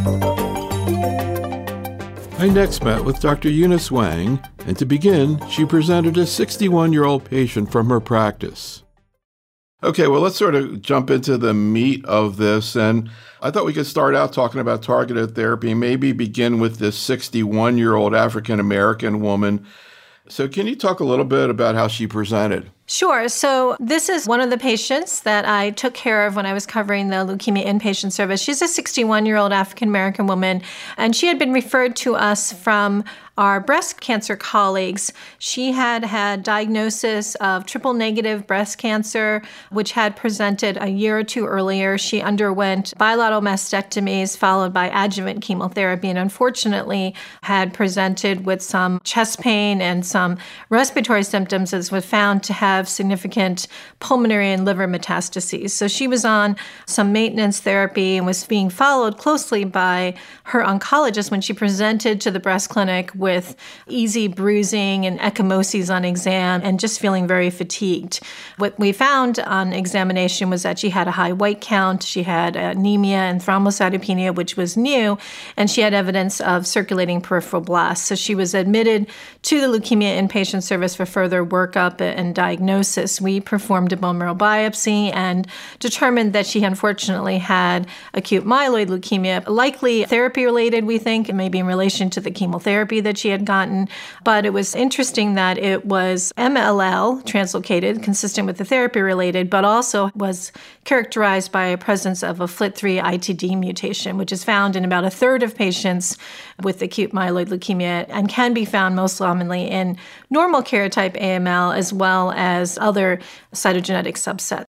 I next met with Dr. Eunice Wang, and to begin, she presented a 61-year-old patient from her practice. Okay, well, let's sort of jump into the meat of this, and I thought we could start out talking about targeted therapy, maybe begin with this 61-year-old African-American woman. So can you talk a little bit about how she presented? Sure. So this is one of the patients that I took care of when I was covering the leukemia inpatient service. She's a 61-year-old African-American woman, and she had been referred to us from our breast cancer colleagues. She had had diagnosis of triple-negative breast cancer, which had presented a year or two earlier. She underwent bilateral mastectomies followed by adjuvant chemotherapy, and unfortunately had presented with some chest pain and some respiratory symptoms, as was found to have significant pulmonary and liver metastases. So she was on some maintenance therapy and was being followed closely by her oncologist when she presented to the breast clinic with easy bruising and ecchymoses on exam and just feeling very fatigued. What we found on examination was that she had a high white count, she had anemia and thrombocytopenia, which was new, and she had evidence of circulating peripheral blasts. So she was admitted to the leukemia inpatient service for further workup and diagnosis. We performed a bone marrow biopsy and determined that she unfortunately had acute myeloid leukemia, likely therapy-related, we think, maybe in relation to the chemotherapy that she had gotten. But it was interesting that it was MLL, translocated, consistent with the therapy-related, but also was characterized by a presence of a FLT3 ITD mutation, which is found in about a third of patients with acute myeloid leukemia and can be found most commonly in normal karyotype AML as well as other cytogenetic subsets.